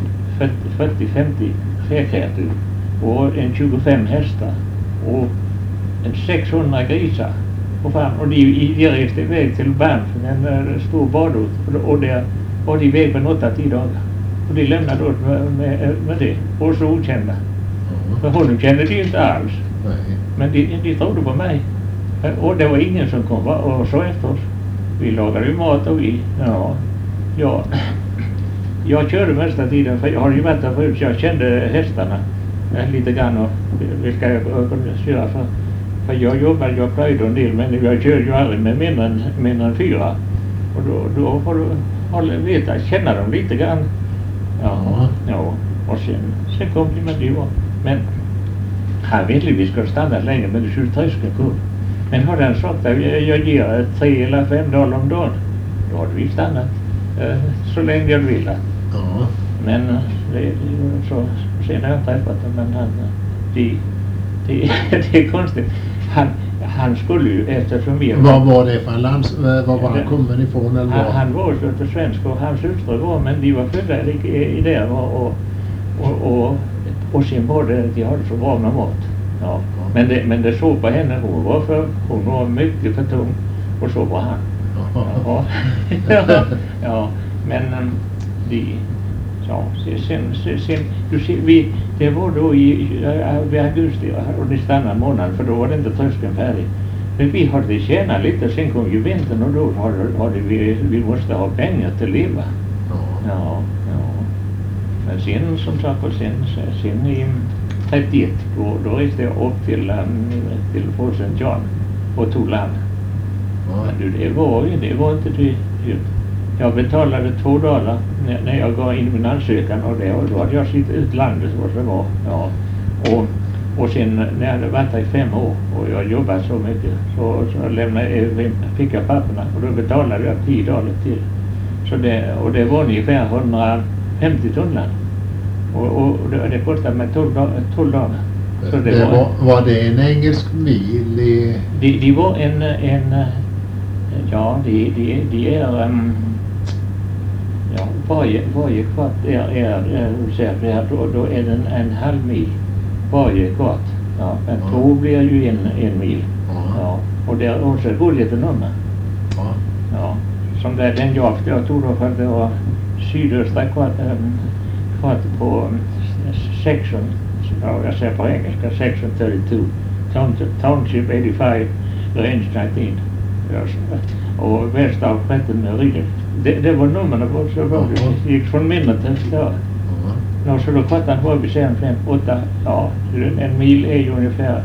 Speaker 2: fyrtio till femtio fäkrätor och en tjugofem hästar och en sexhundra grisar. Och, fan, och de, de reste iväg till Banff, en stor badort, och där var de iväg på åtta tio dagar. Och de lämnade åt med, med, med det, och så okända. Mm. För honom kände de inte alls. Nej. Men de, de trodde på mig. Och det var ingen som kom och så efter oss. Vi lagade ju mat och vi, ja, ja. Jag körde mesta tiden, för jag har ju varit där förut, så jag kände hästarna eh, lite grann och vilka jag kunde köra för. För jag jobbade, jag plöjde en del, men jag körde ju aldrig med mindre än, mindre än fyra. Och då, då får du hålla, veta, känna dem lite grann. Ja, ja. Och sen, sen kom det med det var. Men han ville vi skulle stanna länge, men det skulle tröska på. Men har den sagt att jag, jag ger tre eller fem dollar om dagen, då hade vi stannat eh, så länge jag ville.
Speaker 1: Ja.
Speaker 2: Men det, det, så, sen har jag träffat dem, men han, det, det, det är konstigt. Han, han skulle ju eftersom vi...
Speaker 1: Vad var det för en lands... Var var han kommen ifrån? Eller
Speaker 2: han, han var ju svensk och hans hustru var, men de var födda i, i, i där och, och, och, och sen var det, de hade så bra med mat. Ja. Men, det, men det såg på henne, hon var för, hon var mycket för tung och så var han. Ja, ja, ja. Men de... Ja, sen, sen, sen, du ser, vi, det var då i, i augusti och det stannade månaden för då var det inte tröskeln färdig. Men vi hade tjänat lite, sen kom ju vintern och då hade, hade vi, vi måste ha pengar till att leva. Ja, ja. Men sen som sagt, och sen, sen i trettioett då, då reste jag upp till, um, till Fort Saint John och tog land. Men du, det var ju, det var inte dyrt. Jag betalade två dollar när, när jag gav in min ansökan och det, och då hade jag sitt ut landet vad det var. Ja. Och, och sen när jag hade varit här i fem år och jag jobbat så mycket så, så lämnade jag, fick jag papperna och då betalade jag tio dollar till. Så det, och det var ungefär hundrafemtio tunnland. Och, och det, det kostade mig tolv dollar. Så det,
Speaker 1: det
Speaker 2: var,
Speaker 1: var, var det en engelsk mil i...
Speaker 2: Det, det var en, en ja, det, det, det är... Um, Ja, varje, varje kvart är, är, är, är då, då är det en, en halv mil varje kvart. Ja, men ja. Två blir ju en, en mil. Ja. Ja, och där också går det till någon. Ja. Ja, som där den jag, jag tog då för att det var sydöstra kvart, ähm, kvart på section, ja, jag säger på engelska, section trettiotvå, Township åttiofem, Range nitton. Ja, och väst av tretton Rydel. Det, det var nummerna på så var det gick från mindre till större. Ja, så då kvartan var vi sen fem, åtta, ja, en mil är ju ungefär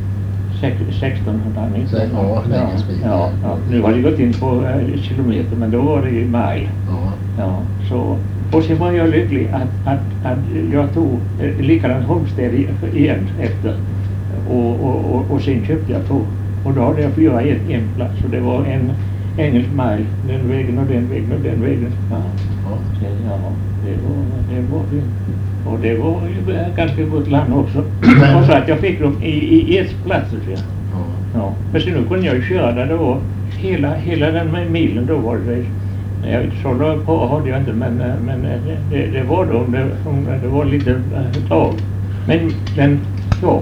Speaker 2: sextonhundra meter.
Speaker 1: Ja,
Speaker 2: ja, ja, ja, nu har det gått in på äh, kilometer, men då var det ju mil. Ja. Ja, så, och sen var jag lycklig att, att, att jag tog äh, likadant homestead igen efter och, och, och, och sen köpte jag två. Och då hade jag fyra i en plats och det var en engelsk mile, den vägen och den vägen och den vägen. Ja, ja. Ja, det var det var fint. Och det var ju ganska gott land också. Och så att jag fick dem i, i ett plats. Ja. Ja. Men sen nu kunde jag ju köra där det var hela, hela den milen då var det. Jag vet så långt på hade jag inte, men, men det, det var då, det, det var lite äh, tag. Men, men ja,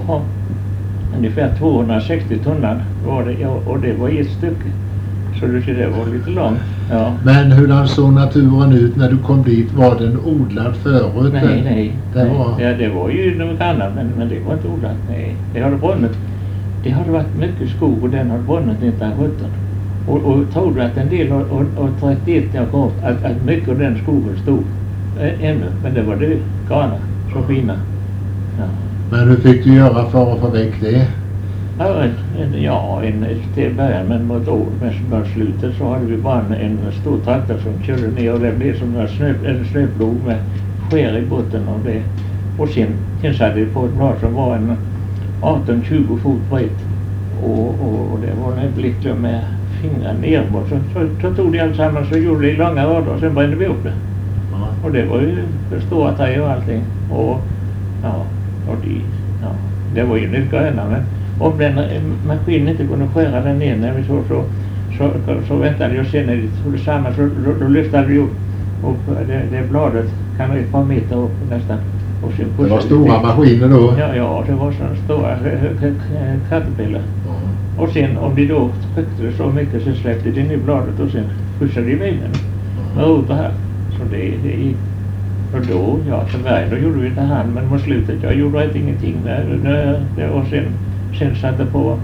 Speaker 2: ungefär tvåhundrasextio tunnland var det, ja, och det var ett stycke. Så du ser, det var lite långt. Ja.
Speaker 1: Men hur såg naturen ut när du kom dit? Var den odlad förut?
Speaker 2: Nej, nej.
Speaker 1: Det
Speaker 2: nej.
Speaker 1: var...
Speaker 2: Ja, det var ju något annat, men, men det var inte odlat. Nej, det hade brunnit. Det hade varit mycket skog och den hade brunnit nittonhundrasjutton. Och, och tror du att en del av trettioett jag kom att, att mycket av den skogen stod äh, ännu. Men det var det granar, så fina. Ja.
Speaker 1: Men hur fick du göra för att få väck det?
Speaker 2: Ja, en, en, ja, en, till början, men mot år, men mot slutet så hade vi bara en, en stor traktor som körde ner och det blev som en, snö, en snöplog med skär i botten och det. Och sen, sen satte vi på ett blad som var en arton tjugo fot brett och, och, och det var en blick med fingrar neråt. Så, så, så tog de allsammans och gjorde det i långa rader och sen brände vi upp det. Ja. Och det var ju stora träd och allting. Och ja, och de, ja, det var ju nytt gröna, men om den maskinen inte kunde skära den ner när vi så, så, så, så, så väntade jag sen när det tog det samma så då, då lyftade vi upp, upp det, det bladet kan vara ett par meter upp nästan. Och sen
Speaker 1: det var stora maskiner då?
Speaker 2: Ja, ja, det var sådana stora caterpillar. Mm. Och sen om de då tryckte så mycket så släppte de ner bladet och sen pushade de iväg den med rotor här. Så det, det gick. Och då, ja, så väl, då gjorde vi det här, men mot slutet, jag gjorde rätt ingenting där, där och sen sen satte på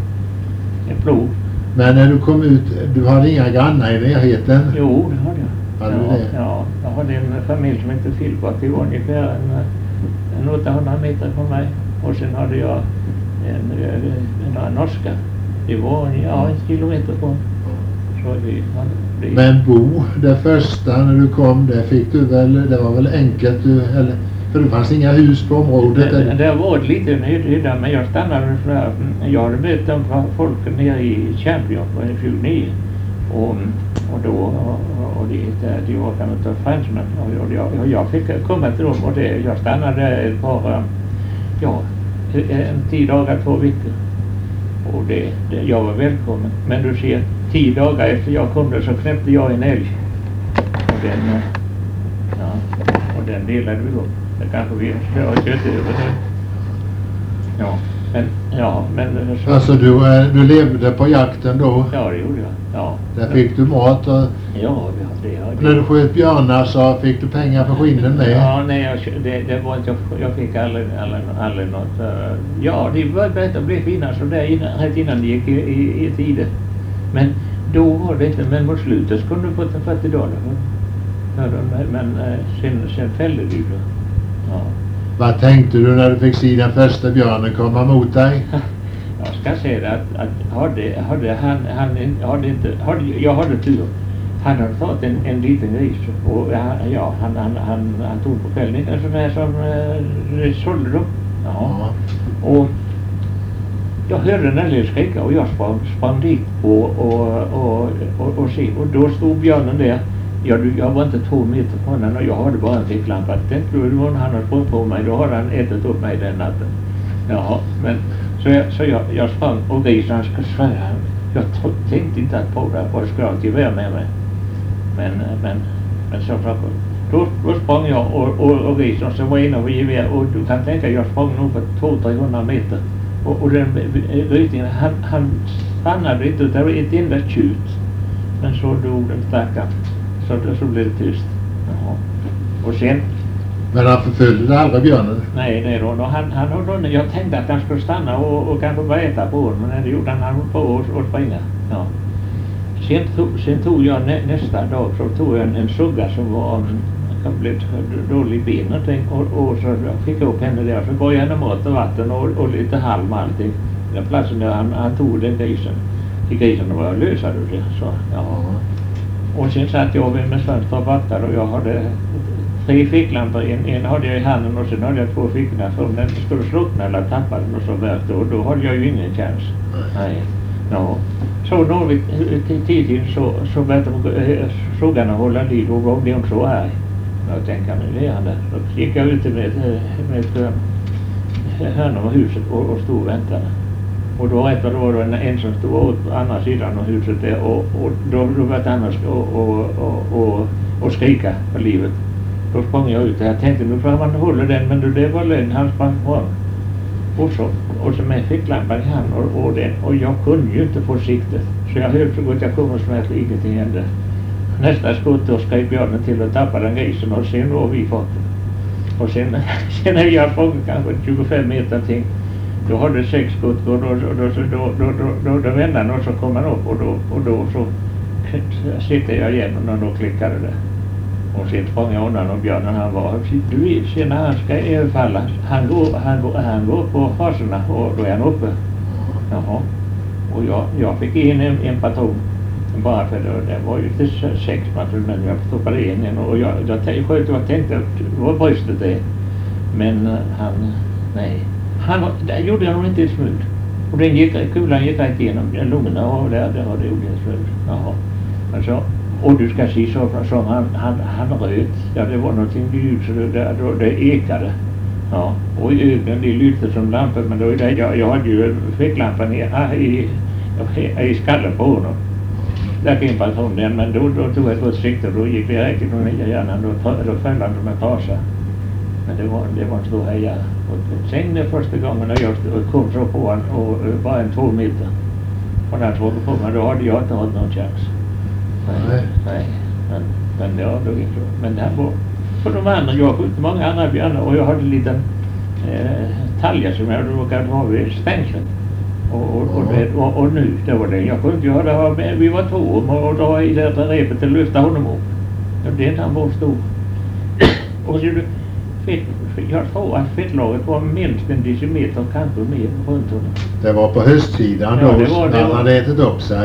Speaker 2: en plog. Men
Speaker 1: när du kom ut, du hade inga grannar i närheten?
Speaker 2: Jo, det hade jag.
Speaker 1: Hade
Speaker 2: ja,
Speaker 1: du det?
Speaker 2: Ja, jag hade en familj som inte Filbert, det var ungefär en, en åttahundra meter från mig. Och sen hade jag en, en, en norska, det var ja, en kilometer från. Så det, ja, det.
Speaker 1: Men bo, det första när du kom, det fick du väl, det var väl enkelt, du, eller, för det fanns inga hus på området?
Speaker 2: Det, det har varit lite nöjda, men jag stannade för att jag hade mött de folk nere i Champion på tjugonio. Och, och då, och, och det, det var kan man ta fransmän, och, och jag, jag fick komma till dem, och det, jag stannade ett par, ja, en tio dagar, två veckor. Och det, det, jag var välkommen. Men du ser, tio dagar efter jag kom där så knäppte jag en älg. Och den, ja, och den delade vi upp. Det kanske vi har kört över det. Ja, men, ja, men så.
Speaker 1: Alltså du, du levde på jakten då?
Speaker 2: Ja, det gjorde jag. Ja.
Speaker 1: Där fick du mat och...
Speaker 2: Ja, det, det, det.
Speaker 1: När du sköt björnar så fick du pengar för skinnen med?
Speaker 2: Ja, nej, jag, det, det var inte, jag fick aldrig, aldrig, aldrig något. Uh, ja, det var bättre att bli fina så där innan, rätt innan det gick i, i, i tiden. Men då var det inte, men mot slutet skulle du fått en fyrtio dollar. Men, men uh, sen, sen fällde du då. Ja.
Speaker 1: Vad tänkte du när du fick se den första björnen komma mot dig?
Speaker 2: Jag ska säga att, att hade, hade han, han hade inte, hade, jag hade tur. Han hade tagit en, en liten gris och ja, han, han, han, han tog på kvällen en sån här som eh, sålde dem. Ja. Och jag hörde den där skrika och jag sprang, sprang dit och, och, och, och, och se. Och då stod björnen där. Ja, jag var inte två meter från den och jag hade bara en ficklampa. Tänkte du, det var när han hade sprungit på mig, då hade han ätit upp mig den natten. Jaha, men så jag, så jag, jag sprang och grisen ska svära. Jag tänkte inte att på det och skulle ha gevär med mig. Men, men, men så då, då sprang jag och, och, och grisen så var inne och gevär och du kan tänka jag sprang nog för två till trehundra meter. Och, och den rytningen, han, han stannade inte, det var ett enda tjut. Men så dog den stackaren. Så, så blev det tyst. Jaha. Och sen...
Speaker 1: Men han förföljde aldrig björnen?
Speaker 2: Nej, nej då. Han, han, han, jag tänkte att han skulle stanna och, och kanske bara äta på honom. Men det gjorde han, han på och, och springa. Ja. Sen, tog, sen tog jag nä, nästa dag så tog jag en, en sugga som var um, blev dålig ben och, och, och så fick jag upp henne där. Så gav jag henne mat och vatten och, och lite halm och allting. Den platsen där han, han tog den grisen. Till grisen var lösade det. Så, ja. Och sen satt jag med med svenska och vattnade och jag hade tre ficklampor. En, en hade jag i handen och sen hade jag två fickorna. Så om den skulle slockna eller tappa den och så värst. Och då hade jag ju ingen chans. Nej. Ja. Så når vi till tiden så, så började sågarna hålla liv och då blev hon så arg. Jag tänkte mig det är han där. Så gick jag ut med, med hörnan av huset och, och stod och väntade. Och då rätt var det var en, en som stod åt på andra sidan av huset där och, och då, då var det annars och, och, och, och, och skrika för livet. Då sprang jag ut och jag tänkte nu får man hålla den men det var lögn, han sprang fram. Och så, och så med ficklampan i hand och, och den och jag kunde ju inte få siktet. Så jag höll så gott jag kom och smärta ingenting hände. Nästa skott då skrev björnen till att tappa den grisen och sen var vi fått. Och sen, sen när jag sprungit kanske tjugofem meter till. Då hade sex skott och då, då, då, då, då, då, då vände han och så kom han upp och då, och då så sitter jag igen och då klickade det. Och sen sprang jag undan och björnen han var, du vet, sen när han ska överfalla, han går, han går, han går på faserna och då är han uppe. Jaha. Och jag, jag fick in en, en patron. Bara för det, det var ju inte sex patroner men jag stoppade in en och jag, jag, jag sköt och jag tänkte att det var bröstet det. Men han, nej. Han där gjorde jag nog inte ett smult. Och den gick, kulan gick rätt igenom lungorna och där, där har det gjort ett smult. Jaha. Men så, och du ska se så som han, han, han röt. Ja, det var någonting ljud så det, det, det ekade. Ja, och i ögonen det lyste som lampor men då är det, jag, jag hade ju ficklampan i, i, i, i skallen på honom. Där fick jag patron den men då, då tog jag ett gott sikte och då gick det rätt i den nya hjärnan. Då, då föll han med trasa. Men det var, det var en stor heja. Och sen det första gången när jag kom så på honom och var en två meter. Och när han såg på mig då hade jag inte haft någon chans. Nej, nej. Men, men det var då inte. Men det här var för de andra, jag skjutit många andra björnar och jag hade en liten eh, talja som jag råkade ha vid stängslet. Och, och, och, det, och, och nu, det var det. Jag kunde ju ha det här med, vi var två och då i det där repet att lyfta honom upp. Och det han var stor. Och så fett, jag tror att fettlaget var minst en decimeter kanske mer runt honom.
Speaker 1: Det var på höstsidan
Speaker 2: ja,
Speaker 1: då,
Speaker 2: det var, det
Speaker 1: när han
Speaker 2: var,
Speaker 1: hade ätit upp sig.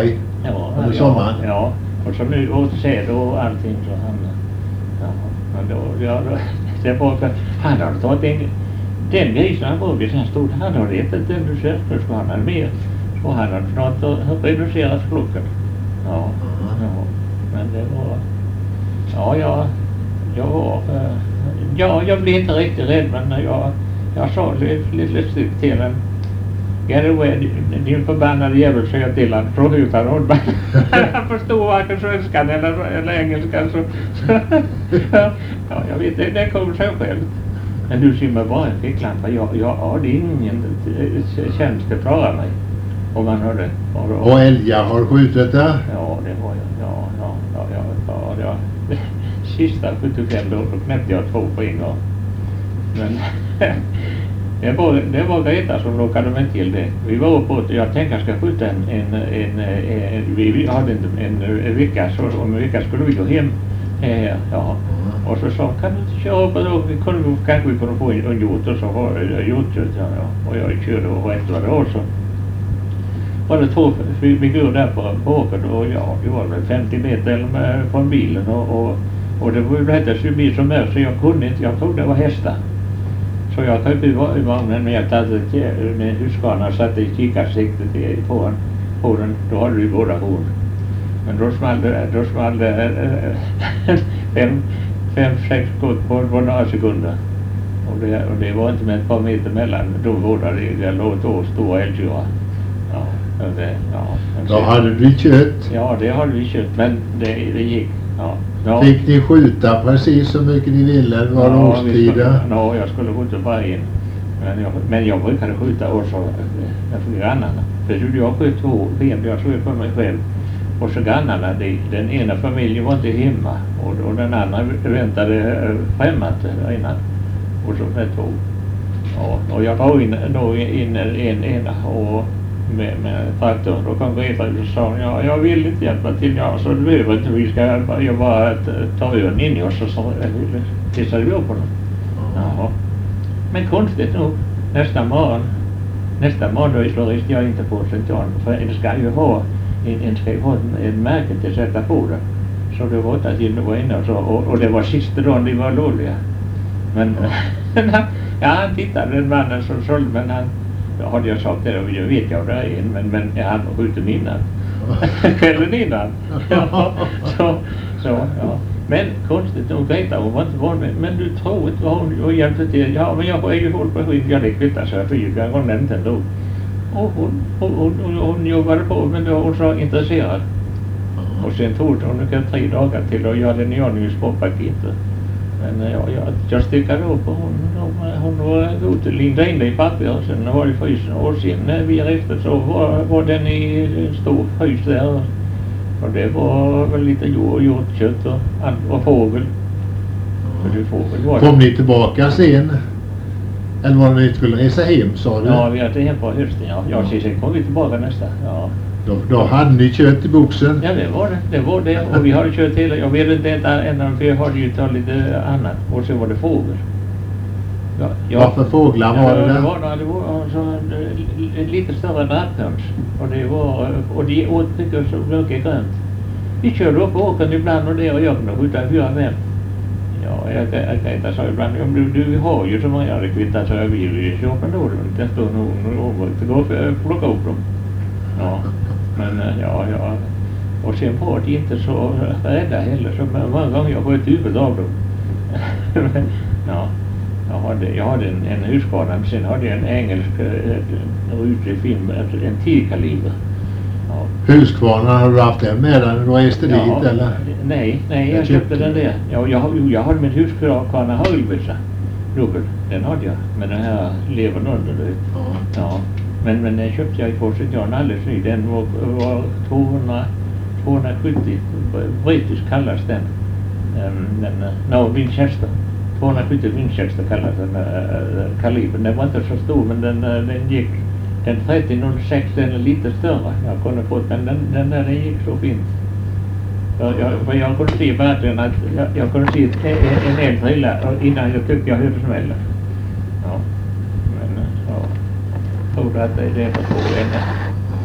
Speaker 2: Ja,
Speaker 1: under
Speaker 2: ja,
Speaker 1: sommaren.
Speaker 2: ja. Och så nu återser och allting så han... Ja, men då... Ja, då det var för, han hade tagit en... Den grisen han var vid sen stod, han hade ätit den du ser, så han hade mer. Och han hade snart reducerat flocken. Ja, ja, men det var... Ja, jag... Jag var... Uh, ja, jag blev inte riktigt rädd, men jag... Jag sa lite, lite, lite styrt till en... Get away, din förbannade jävel, säger jag till han. Från utan hon. Han förstod varken svenskan eller, eller engelskan. Så, ja, jag vet, det, det kommer sig själv. Men du ser mig bara en ficklampa. Jag, jag hade ingen tjänst att klara mig. Om man hörde. Och,
Speaker 1: och älgar har skjutit där?
Speaker 2: Ja, det var jag. Ja, ja, ja, ja, ja, ja. Sista sjuttiofem då, då knäppte jag två på en gång. Men... Det var, det var Greta som lockade mig till det. Vi var uppåt, jag tänkte jag ska skjuta en, en, en, en, en vi hade en, en, en vecka, så om en vecka skulle vi gå hem. Eh, ja. Och så sa kan du inte köra upp och då vi kunde, kanske vi kunde få en, en gjort och så var det gjort, ja, ja. Och jag körde och rätt vad det var så. Var det två figurer där på, på åkern och ja, det var väl femtio meter med, från bilen och, och, och det var ju rättast ju bil som är så jag kunde inte, jag trodde det var hästar. Så jag tog ut i vagnen med jag hade med Husqvarna och satte i kikarsiktet på den, på den, då hade vi båda horn. Men då small det, då small det fem, fem, sex skott på, på några sekunder. Och det, och det var inte med ett par meter mellan, då båda det, det låg två stora älgtjurar. Ja, det, ja.
Speaker 1: Då hade vi kött.
Speaker 2: Ja, det hade vi kött, men det, det gick. Ja. Ja.
Speaker 1: Fick ni skjuta precis så mycket ni ville? Var det
Speaker 2: ja,
Speaker 1: årstider?
Speaker 2: Ja, jag skulle skjuta bara in. Men jag, men jag brukade skjuta också för grannarna. För jag sköt två ben, jag sköt för mig själv. Och så grannarna, de, den ena familjen var inte hemma. Och, och den andra väntade främmat innan. Och så med två. Ja, och jag drog in, då in en ena och med, med traktorn. Då kom Greta och sa ja, jag vill inte hjälpa till. Ja, så du behöver inte, vi ska jag bara ta ön in i oss och så tissade vi upp på dem. Jaha. Men konstigt nog, nästa morgon, nästa morgon då slår jag inte på centralen. För det ska ju ha en, en, ska ju ha en, en märke till att sätta på det. Så det var åtta till det var inne och så. Och, och det var sista dagen de var dåliga. Men ja, han tittade den mannen som sålde, men han då hade jag sagt det och jag vet jag det är en, men, men jag hade skjutit innan. Kvällen innan. Ja, så, så, ja. Men konstigt nog Greta, hon var inte van med, men du tror inte vad hon och hjälpte till. Ja, men jag är ju håll på skit, jag det kvittar så jag fyra gånger inte ändå. Och hon, hon, hon, hon, hon jobbade på, men då var hon så intresserad. Och sen tog hon ungefär tre dagar till att göra den i ordning i småpaketet. Men ja, jag, jag styckade upp och hon, hon, hon var god till linda in det i papper och sen var det frysen. Och sen när vi efter så var, var den i en stor frys där. Och det var väl lite jord, jordkött och, och fågel. För det fågel var det.
Speaker 1: Kom ni tillbaka sen? Eller var det ni skulle resa hem, sa du?
Speaker 2: Ja, vi hade hem på hösten, ja. Ja, så sen kom vi tillbaka nästa, ja.
Speaker 1: Då, då hade ni kött i boxen?
Speaker 2: Ja, det var det. Det var det. Och vi hade kött hela. Jag vet inte äta ända, för jag hade ju tagit lite annat. Och så var det fågel. Ja, ja.
Speaker 1: Varför fåglar var
Speaker 2: ja,
Speaker 1: det där?
Speaker 2: Det var, det var alltså en, en lite större rapphöns. Och det var, och de åt mycket så mycket grönt. Vi körde upp och åkade ibland och det och jag kunde skjuta fyra fem. Ja, jag kan inte säga ibland, du, du har ju så många jag hade kvittat så jag vill ju köpa ändå. Det stod nog att gå för att plocka upp dem. Ja. Men ja, ja. Och sen var det inte så rädda heller. Så många gånger jag sköt huvudet av dem. Ja, jag hade, jag hade en, en Husqvarna. Sen hade jag en engelsk rutig film, en tio kaliber. Ja.
Speaker 1: Husqvarna, har du haft den med när du reste
Speaker 2: ja,
Speaker 1: dit eller?
Speaker 2: Nej, nej jag, jag köpte den där. Jag, jag, jag hade min Husqvarna höjlbössa. Dubbel, den hade jag. Med den här levern under det.
Speaker 1: Ja.
Speaker 2: Ja. Men, men den köpte jag i Forset Jan alldeles ny. Den var, var tvåhundra, tvåhundrasjuttio, brittisk kallas den. Um, den no, Winchester. tvåhundrasjuttio Winchester kallas den uh, kalibern. Den var inte så stor, men den, uh, den gick, den trettio noll sex, den är lite större. Jag kunde fått, men den, den där den gick så fint. Jag, jag, jag kunde se verkligen att, jag, jag kunde se en, en eld trilla innan jag tyckte jag hörde smällen. Ja, men ja. Tror du att det är det för två vänner?
Speaker 1: Ja,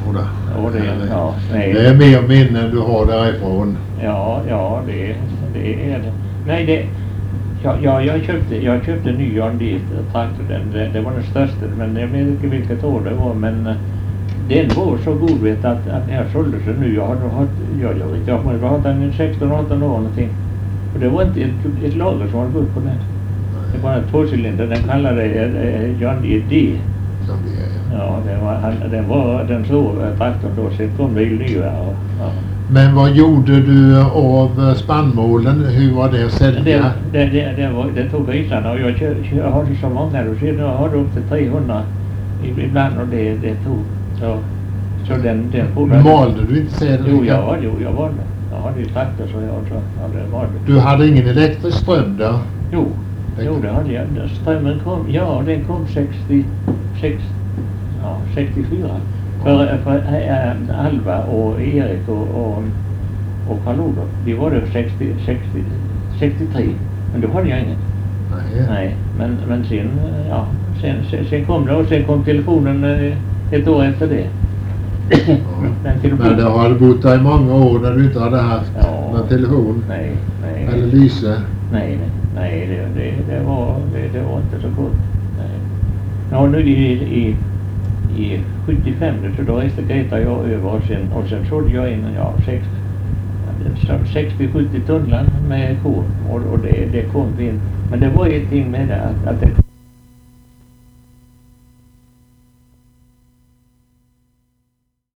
Speaker 2: Och det, ja, nej.
Speaker 1: Det är mer minnen du har därifrån.
Speaker 2: Ja, ja, det, det är det. Nej, det... Ja, ja, jag köpte, jag köpte ny Jan dit traktor. Den, det, det var den största, men jag vet inte vilket år det var, men uh, den var så god, vet att, att när jag sålde sig nu, jag har nog haft, jag, jag vet, jag har haft den i sexton arton år någonting. Och det var inte ett, ett lager som var gått på den. Det var en tvåcylinder, den kallade uh, Jan D. D. Ja, den var, han, den var den så traktorn då, sen kom det nya. Och, ja.
Speaker 1: Men vad gjorde du av spannmålen? Hur var det att sälja?
Speaker 2: Det, det, det, det, var, det tog grisarna och jag, kör, jag hade så många då, sedan jag hade upp till trehundra ibland och det, det tog. Så, så den, den fordrade.
Speaker 1: Malde du inte säden?
Speaker 2: Jo, jag var, jo, jag var det. Jag hade ju traktor så jag så, ja, det var det.
Speaker 1: Du hade ingen elektrisk ström där?
Speaker 2: Jo, jo det hade jag. Strömmen kom, ja den kom sextiosex, ja, sextiofyra. För, för äh, Alva och Erik och, och, och Karl-Olof, de var det sextio, sextio, sextiotre, men då hade jag ingen.
Speaker 1: Nej.
Speaker 2: Nej, men, men sen, ja, sen, sen, sen kom det och sen kom telefonen ett år efter det.
Speaker 1: Ja. Men, telefon... men det hade bott där i många år när du inte hade haft ja. någon telefon?
Speaker 2: Nej, nej.
Speaker 1: Eller lyse?
Speaker 2: Nej, nej, nej det, det, det, var, det, det var inte så gott. Nej. Ja, nu i, i I sjuttiofem så då reste Greta jag över och sen, och sen sålde jag in ja, sextio sjuttio tunnland med kor och, och det, det kom in. Men det var ett ting med det att, att det